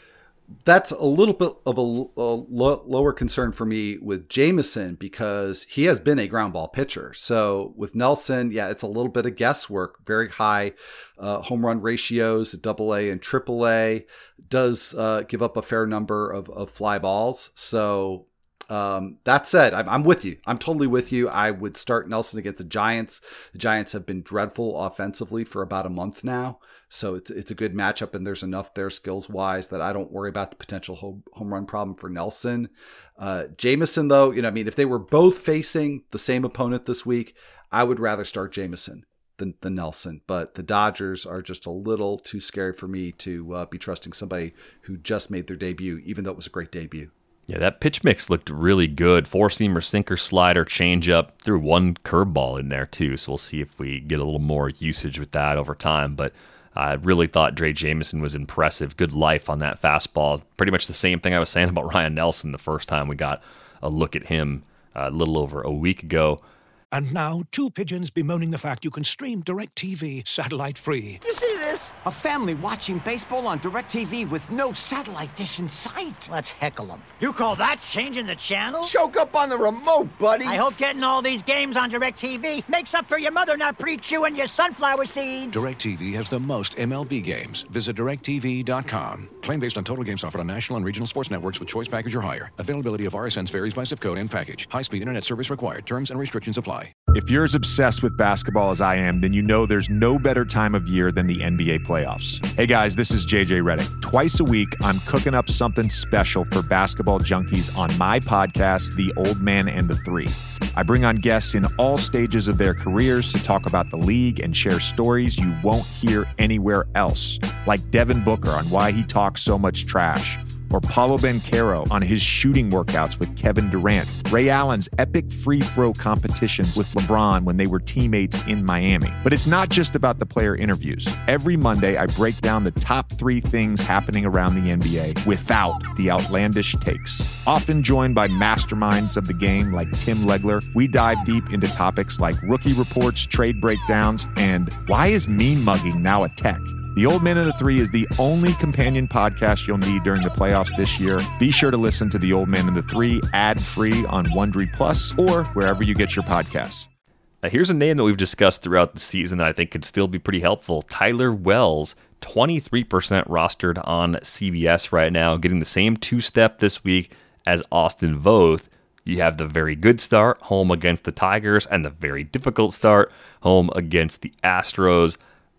That's a little bit of a, a lo- lower concern for me with Jameson because he has been a ground ball pitcher. So with Nelson, yeah, it's a little bit of guesswork. Very high uh, home run ratios, double A and triple A, does uh, give up a fair number of, of fly balls. So um, that said, I'm, I'm with you. I'm totally with you. I would start Nelson against the Giants. The Giants have been dreadful offensively for about a month now. So it's it's a good matchup, and there's enough there skills-wise that I don't worry about the potential home, home run problem for Nelson. Uh, Jameson, though, you know, I mean, if they were both facing the same opponent this week, I would rather start Jameson than, than Nelson. But the Dodgers are just a little too scary for me to uh, be trusting somebody who just made their debut, even though it was a great debut. Yeah, that pitch mix looked really good. Four-seamer, sinker, slider, changeup. Threw one curveball in there, too. So we'll see if we get a little more usage with that over time. But I really thought Drey Jameson was impressive. Good life on that fastball. Pretty much the same thing I was saying about Ryan Nelson the first time we got a look at him a little over a week ago. And now, two pigeons bemoaning the fact you can stream DirecTV satellite-free. You see this? A family watching baseball on DirecTV with no satellite dish in sight. Let's heckle them. You call that changing the channel? Choke up on the remote, buddy. I hope getting all these games on DirecTV makes up for your mother not pre-chewing your sunflower seeds. DirecTV has the most M L B games. Visit direct T V dot com. Claim based on total games offered on national and regional sports networks with choice package or higher. Availability of R S Ns varies by zip code and package. High-speed internet service required. Terms and restrictions apply. If you're as obsessed with basketball as I am, then you know there's no better time of year than the N B A playoffs. Hey guys, this is J J Redick. Twice a week, I'm cooking up something special for basketball junkies on my podcast, The Old Man and the Three. I bring on guests in all stages of their careers to talk about the league and share stories you won't hear anywhere else, like Devin Booker on why he talks so much trash, or Paulo Banchero on his shooting workouts with Kevin Durant, Ray Allen's epic free throw competitions with LeBron when they were teammates in Miami. But it's not just about the player interviews. Every Monday, I break down the top three things happening around the N B A without the outlandish takes. Often joined by masterminds of the game like Tim Legler, we dive deep into topics like rookie reports, trade breakdowns, and why is mean mugging now a tech? The Old Man and the Three is the only companion podcast you'll need during the playoffs this year. Be sure to listen to The Old Man and the Three ad-free on Wondery Plus or wherever you get your podcasts. Now, here's a name that we've discussed throughout the season that I think could still be pretty helpful. Tyler Wells, twenty-three percent rostered on C B S right now, getting the same two-step this week as Austin Voth. You have the very good start, home against the Tigers, and the very difficult start, home against the Astros.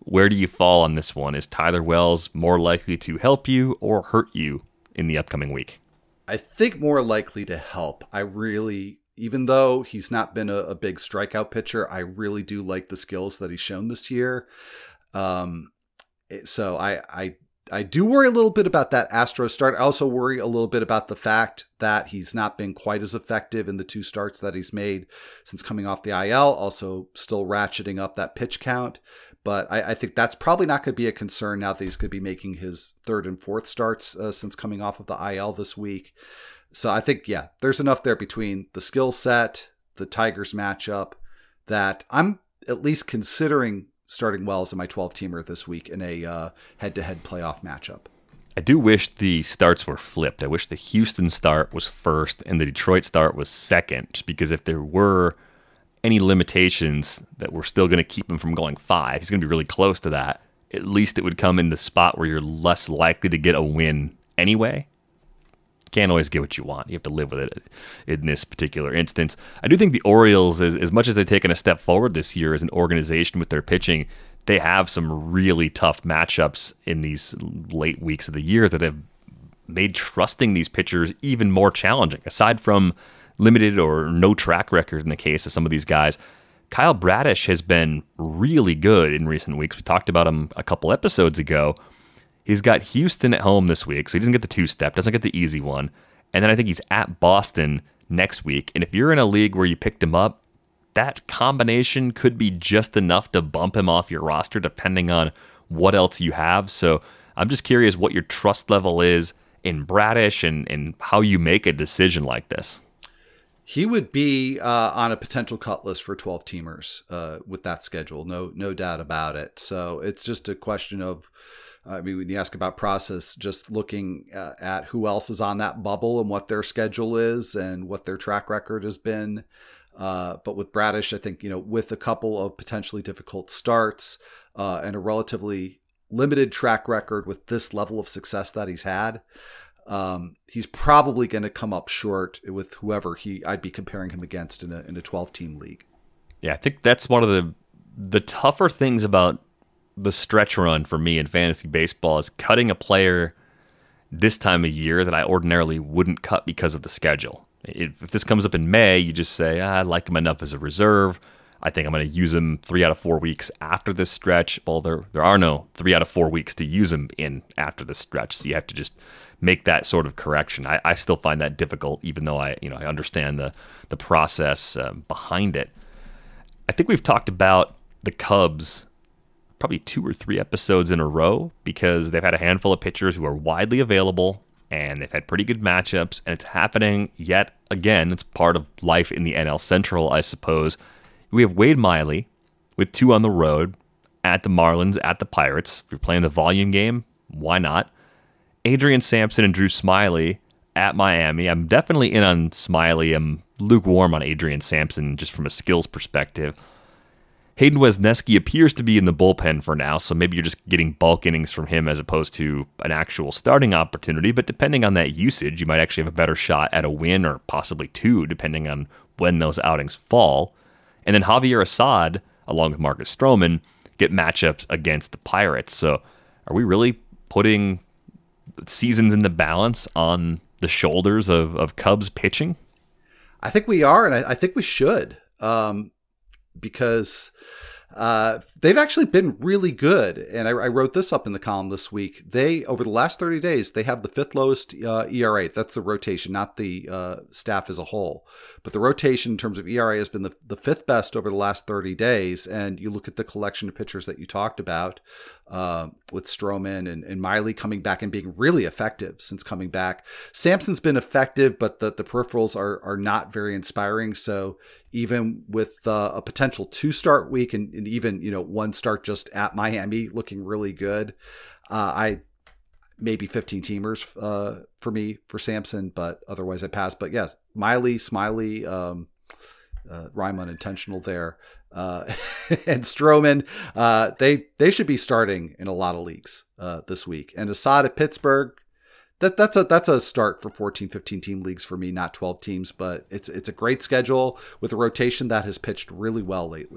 Where do you fall on this one? Is Tyler Wells more likely to help you or hurt you in the upcoming week? I think more likely to help. I really, even though he's not been a, a big strikeout pitcher, I really do like the skills that he's shown this year. Um, so I, I, I do worry a little bit about that Astros start. I also worry a little bit about the fact that he's not been quite as effective in the two starts that he's made since coming off the I L, also still ratcheting up that pitch count. But I, I think that's probably not going to be a concern now that he's going to be making his third and fourth starts uh, since coming off of the I L this week. So I think, yeah, there's enough there between the skill set, the Tigers matchup, that I'm at least considering starting Wells in my twelve-teamer this week in a uh, head-to-head playoff matchup. I do wish the starts were flipped. I wish the Houston start was first and the Detroit start was second, just because if there were any limitations that were still going to keep him from going five, he's going to be really close to that. At least it would come in the spot where you're less likely to get a win anyway. Can't always get what you want. You have to live with it in this particular instance. I do think the Orioles, as, as much as they've taken a step forward this year as an organization with their pitching, they have some really tough matchups in these late weeks of the year that have made trusting these pitchers even more challenging. Aside from limited or no track record in the case of some of these guys, Kyle Bradish has been really good in recent weeks. We talked about him a couple episodes ago. He's got Houston at home this week, so he doesn't get the two-step, doesn't get the easy one. And then I think he's at Boston next week. And if you're in a league where you picked him up, that combination could be just enough to bump him off your roster depending on what else you have. So I'm just curious what your trust level is in Bradish and, and how you make a decision like this. He would be uh, on a potential cut list for twelve-teamers uh, with that schedule, no no doubt about it. So it's just a question of, I mean, when you ask about process, just looking uh, at who else is on that bubble and what their schedule is and what their track record has been. Uh, but with Bradish, I think, you know, with a couple of potentially difficult starts uh, and a relatively limited track record with this level of success that he's had, um, he's probably going to come up short with whoever he I'd be comparing him against in a in a twelve-team league. Yeah, I think that's one of the the tougher things about the stretch run for me in fantasy baseball is cutting a player this time of year that I ordinarily wouldn't cut because of the schedule. If, if this comes up in May, you just say, ah, I like him enough as a reserve. I think I'm going to use him three out of four weeks after this stretch. Well, there there are no three out of four weeks to use him in after this stretch, so you have to just make that sort of correction. I, I still find that difficult, even though I you know I understand the the process uh, behind it. I think we've talked about the Cubs probably two or three episodes in a row because they've had a handful of pitchers who are widely available and they've had pretty good matchups, and it's happening yet again. It's part of life in the N L Central, I suppose. We have Wade Miley with two on the road at the Marlins, at the Pirates. If you're playing the volume game, why not? Adrian Sampson and Drew Smyly at Miami. I'm definitely in on Smyly. I'm lukewarm on Adrian Sampson just from a skills perspective. Hayden Wesneski appears to be in the bullpen for now, so maybe you're just getting bulk innings from him as opposed to an actual starting opportunity, but depending on that usage, you might actually have a better shot at a win or possibly two, depending on when those outings fall. And then Javier Assad, along with Marcus Stroman, get matchups against the Pirates. So are we really putting seasons in the balance on the shoulders of, of Cubs pitching? I think we are, and I, I think we should. Um, because uh, they've actually been really good. And I, I wrote this up in the column this week. They, over the last thirty days, they have the fifth lowest uh, E R A. That's the rotation, not the uh, staff as a whole. But the rotation in terms of E R A has been the, the fifth best over the last thirty days. And you look at the collection of pitchers that you talked about uh, with Stroman and, and Miley coming back and being really effective since coming back. Sampson's been effective, but the, the peripherals are, are not very inspiring. So even with uh, a potential two-start week and, and even, you know, one start just at Miami looking really good, uh, I maybe fifteen-teamers uh, for me for Sampson, but otherwise I pass. But yes, Miley, Smyly, um, uh, rhyme unintentional there, uh, and Stroman, uh, they they should be starting in a lot of leagues uh, this week. And Assad at Pittsburgh, That that's a that's a start for fourteen, fifteen team leagues for me, not twelve teams, but it's it's a great schedule with a rotation that has pitched really well lately.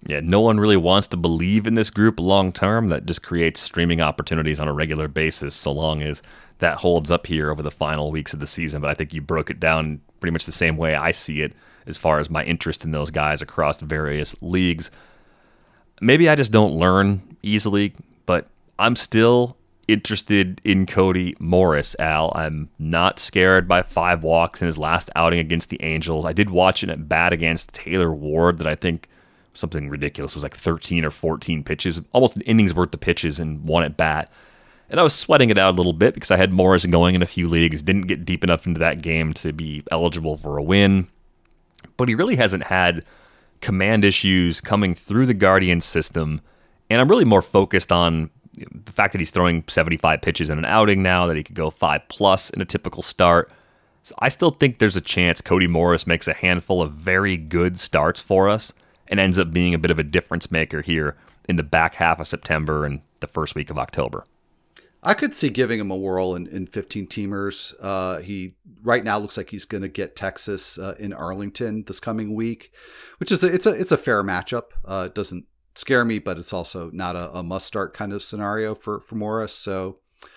Yeah, no one really wants to believe in this group long term. That just creates streaming opportunities on a regular basis, so long as that holds up here over the final weeks of the season. But I think you broke it down pretty much the same way I see it as far as my interest in those guys across various leagues. Maybe I just don't learn easily, but I'm still interested in Cody Morris, Al. I'm not scared by five walks in his last outing against the Angels. I did watch it at bat against Taylor Ward that I think something ridiculous. It was like thirteen or fourteen pitches, almost an inning's worth of pitches in one at bat. And I was sweating it out a little bit because I had Morris going in a few leagues, didn't get deep enough into that game to be eligible for a win. But he really hasn't had command issues coming through the Guardians system. And I'm really more focused on the fact that he's throwing seventy-five pitches in an outing now, that he could go five plus in a typical start. So I still think there's a chance Cody Morris makes a handful of very good starts for us and ends up being a bit of a difference maker here in the back half of September and the first week of October. I could see giving him a whirl in, in fifteen-teamers. Uh, he right now looks like he's going to get Texas uh, in Arlington this coming week, which is a, it's a it's a fair matchup. Uh, it doesn't scare me, but it's also not a, a must-start kind of scenario for for Morris. So,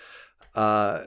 uh,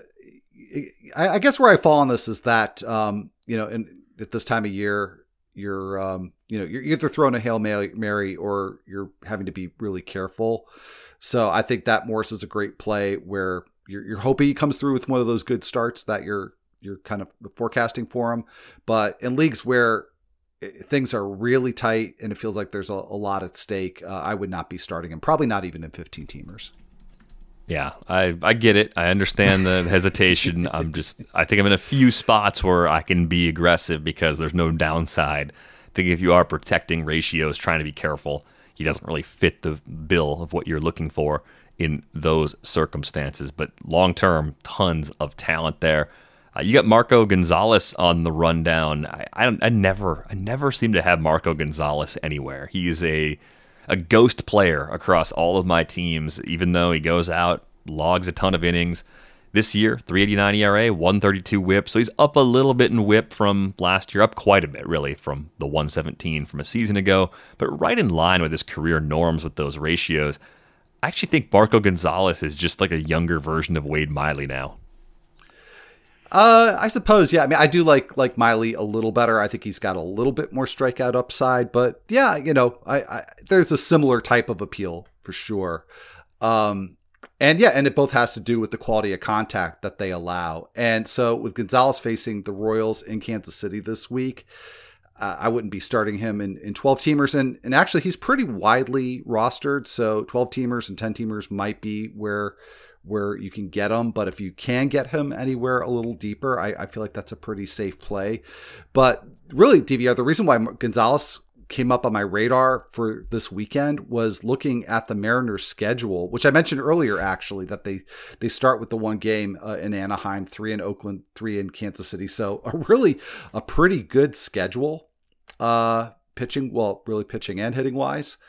I, I guess where I fall on this is that um, you know, in, at this time of year, you're um, you know you're either throwing a Hail Mary or you're having to be really careful. So I think that Morris is a great play where you're, you're hoping he comes through with one of those good starts that you're you're kind of forecasting for him. But in leagues where things are really tight and it feels like there's a, a lot at stake, uh, I would not be starting him. Probably not even in fifteen-teamers. Yeah, I, I get it. I understand the hesitation. I'm just I think I'm in a few spots where I can be aggressive because there's no downside. I think if you are protecting ratios, trying to be careful, he doesn't really fit the bill of what you're looking for in those circumstances. But long-term, tons of talent there. Uh, you got Marco Gonzalez on the rundown. I, I, I never I never seem to have Marco Gonzalez anywhere. He's a, a ghost player across all of my teams, even though he goes out, logs a ton of innings. This year, three eighty-nine E R A, one thirty-two whip. So he's up a little bit in whip from last year, up quite a bit, really, from the one seventeen from a season ago, but right in line with his career norms with those ratios. I actually think Marco Gonzalez is just like a younger version of Wade Miley now. Uh, I suppose, yeah. I mean, I do like like Miley a little better. I think he's got a little bit more strikeout upside, but yeah, you know, I, I there's a similar type of appeal for sure. Um, And yeah, and it both has to do with the quality of contact that they allow. And so with Gonzalez facing the Royals in Kansas City this week, uh, I wouldn't be starting him in, in twelve-teamers. And, and actually, he's pretty widely rostered. So twelve-teamers and ten-teamers might be where where you can get him. But if you can get him anywhere a little deeper, I, I feel like that's a pretty safe play. But really, D V R, the reason why Gonzalez came up on my radar for this weekend was looking at the Mariners schedule, which I mentioned earlier, actually, that they, they start with the one game uh, in Anaheim, three in Oakland, three in Kansas City. So a really a pretty good schedule, uh, pitching, well, really pitching and hitting wise.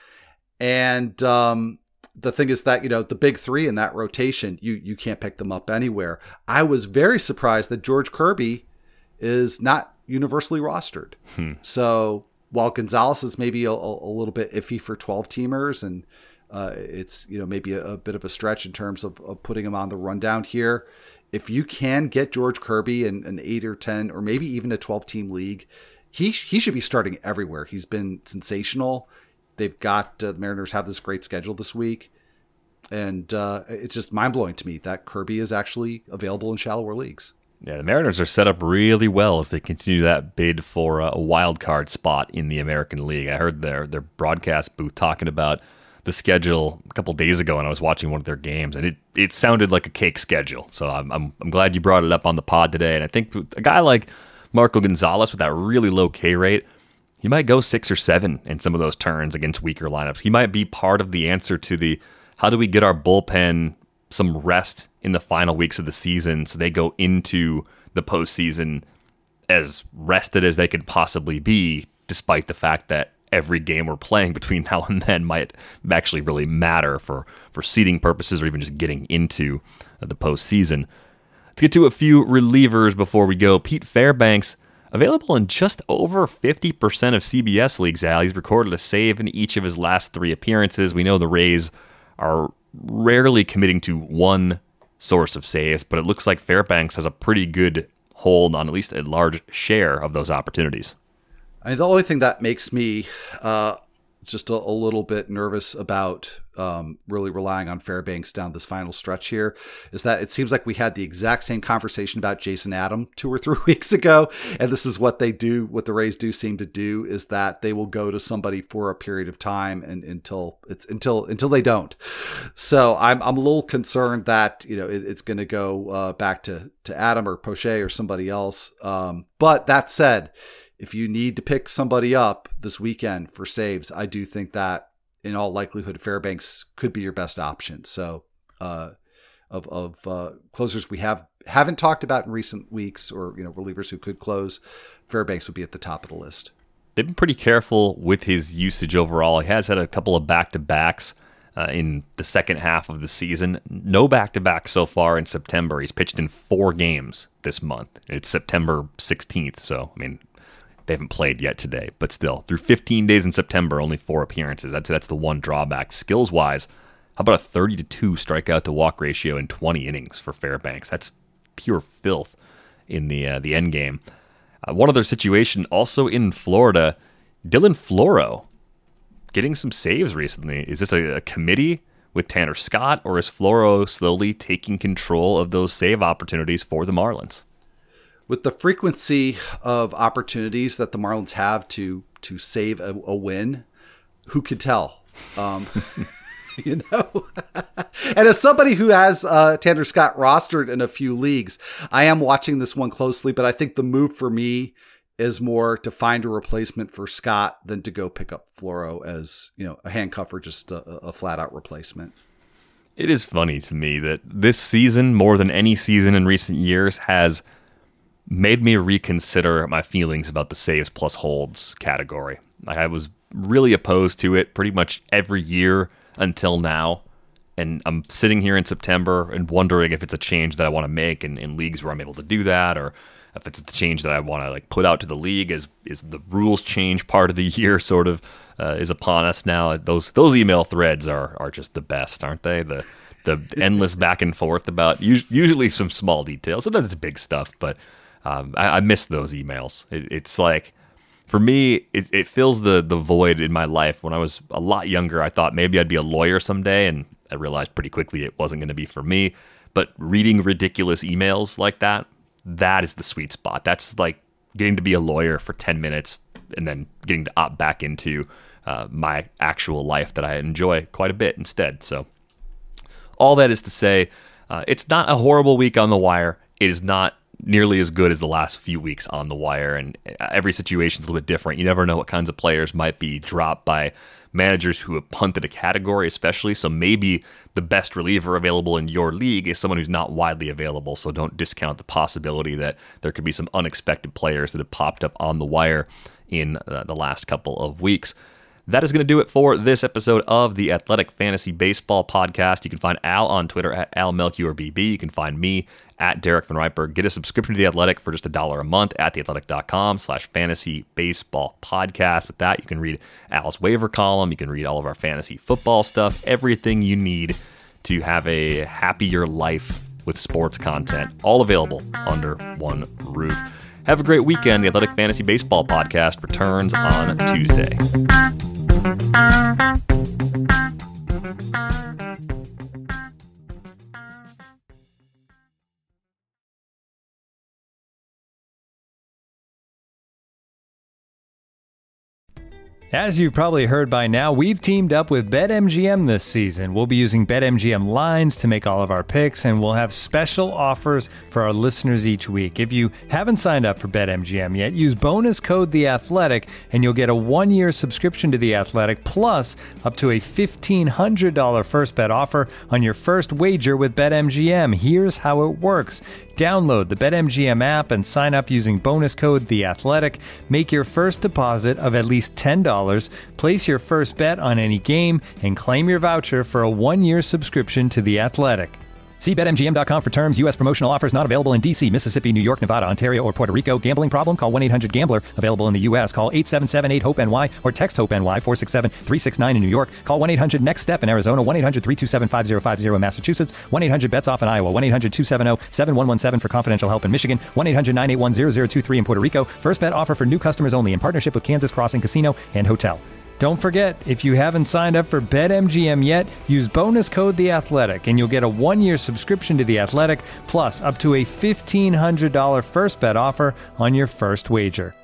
And um, the thing is that, you know, the big three in that rotation, you, you can't pick them up anywhere. I was very surprised that George Kirby is not universally rostered. Hmm. So, while Gonzalez is maybe a, a little bit iffy for twelve-teamers, and uh, it's, you know, maybe a, a bit of a stretch in terms of, of putting him on the rundown here, if you can get George Kirby in an eight or ten or maybe even a twelve-team league, he he should be starting everywhere. He's been sensational. They've got uh, the Mariners have this great schedule this week, and uh, it's just mind-blowing to me that Kirby is actually available in shallower leagues. Yeah, the Mariners are set up really well as they continue that bid for a wild card spot in the American League. I heard their their broadcast booth talking about the schedule a couple days ago, and I was watching one of their games, and it, it sounded like a cake schedule. So I'm, I'm I'm glad you brought it up on the pod today. And I think a guy like Marco Gonzalez with that really low K rate, he might go six or seven in some of those turns against weaker lineups. He might be part of the answer to the how do we get our bullpen some rest in the final weeks of the season so they go into the postseason as rested as they could possibly be, despite the fact that every game we're playing between now and then might actually really matter for, for seeding purposes or even just getting into the postseason. Let's get to a few relievers before we go. Pete Fairbanks Available in just over fifty percent of C B S leagues, Al. He's recorded a save in each of his last three appearances. We know the Rays are rarely committing to one source of saves, but it looks like Fairbanks has a pretty good hold on at least a large share of those opportunities. I mean, the only thing that makes me uh, just a, a little bit nervous about um, really relying on Fairbanks down this final stretch here is that it seems like we had the exact same conversation about Jason Adam two or three weeks ago. And this is what they do, what the Rays do seem to do, is that they will go to somebody for a period of time and until it's until until they don't. So I'm I'm a little concerned that, you know, it, it's going to go uh, back to to Adam or Poche or somebody else. Um, but that said, if you need to pick somebody up this weekend for saves, I do think that in all likelihood, Fairbanks could be your best option. So uh, of of uh, closers we have haven't talked about in recent weeks, or you know relievers who could close, Fairbanks would be at the top of the list. They've been pretty careful with his usage overall. He has had a couple of back-to-backs uh, in the second half of the season. No back-to-backs so far in September. He's pitched in four games this month. It's September sixteenth, so I mean, they haven't played yet today, but still, through fifteen days in September, only four appearances. That's that's the one drawback. Skills-wise, how about a thirty to two strikeout to walk ratio in twenty innings for Fairbanks? That's pure filth in the uh, the end game. Uh, one other situation, also in Florida, Dylan Floro getting some saves recently. Is this a, a committee with Tanner Scott, or is Floro slowly taking control of those save opportunities for the Marlins? With the frequency of opportunities that the Marlins have to to save a, a win, who could tell? Um, you know, and as somebody who has uh, Tanner Scott rostered in a few leagues, I am watching this one closely. But I think the move for me is more to find a replacement for Scott than to go pick up Floro as, you know, a handcuff or just a, a flat out replacement. It is funny to me that this season, more than any season in recent years, has made me reconsider my feelings about the saves plus holds category. I was really opposed to it pretty much every year until now. And I'm sitting here in September and wondering if it's a change that I want to make in, in leagues where I'm able to do that, or if it's a change that I want to like put out to the league as is the rules change part of the year sort of uh, is upon us now. Those those email threads are are just the best, aren't they? The the endless back and forth about usually some small details. Sometimes it's big stuff, but Um, I, I miss those emails. It, it's like, for me, it, it fills the the void in my life. When I was a lot younger, I thought maybe I'd be a lawyer someday, and I realized pretty quickly it wasn't going to be for me. But reading ridiculous emails like that, that is the sweet spot. That's like getting to be a lawyer for ten minutes and then getting to opt back into uh, my actual life that I enjoy quite a bit instead. So all that is to say, uh, it's not a horrible week on the wire. It is not nearly as good as the last few weeks on the wire, and every situation is a little bit different. You never know what kinds of players might be dropped by managers who have punted a category, especially. So maybe the best reliever available in your league is someone who's not widely available. So don't discount the possibility that there could be some unexpected players that have popped up on the wire in uh, the last couple of weeks. That is going to do it for this episode of the Athletic Fantasy Baseball Podcast. You can find Al on Twitter at Al Melchior B B. You can find me at Derek Van Riper. Get a subscription to The Athletic for just a dollar a month at theathletic.com slash fantasy baseball podcast. With that, you can read Al's waiver column. You can read all of our fantasy football stuff, everything you need to have a happier life with sports content, all available under one roof. Have a great weekend. The Athletic Fantasy Baseball Podcast returns on Tuesday. As you've probably heard by now, we've teamed up with BetMGM this season. We'll be using BetMGM lines to make all of our picks, and we'll have special offers for our listeners each week. If you haven't signed up for BetMGM yet, use bonus code The Athletic, and you'll get a one-year subscription to The Athletic, plus up to a fifteen hundred dollars first bet offer on your first wager with BetMGM. Here's how it works. Download the BetMGM app and sign up using bonus code The Athletic. Make your first deposit of at least ten dollars, place your first bet on any game, and claim your voucher for a one-year subscription to The Athletic. See Bet M G M dot com for terms. U S promotional offers not available in D C, Mississippi, New York, Nevada, Ontario, or Puerto Rico. Gambling problem? Call one eight hundred gambler. Available in the U S. Call eight seven seven eight hope N Y or text HOPE-NY four six seven three six nine in New York. Call one eight hundred next step in Arizona. one eight hundred three two seven five zero five zero in Massachusetts. one eight hundred bets off in Iowa. one eight hundred two seven zero seven one one seven for confidential help in Michigan. one eight hundred nine eight one zero zero two three in Puerto Rico. First bet offer for new customers only in partnership with Kansas Crossing Casino and Hotel. Don't forget, if you haven't signed up for BetMGM yet, use bonus code The Athletic, and you'll get a one-year subscription to The Athletic, plus up to a fifteen hundred dollars first bet offer on your first wager.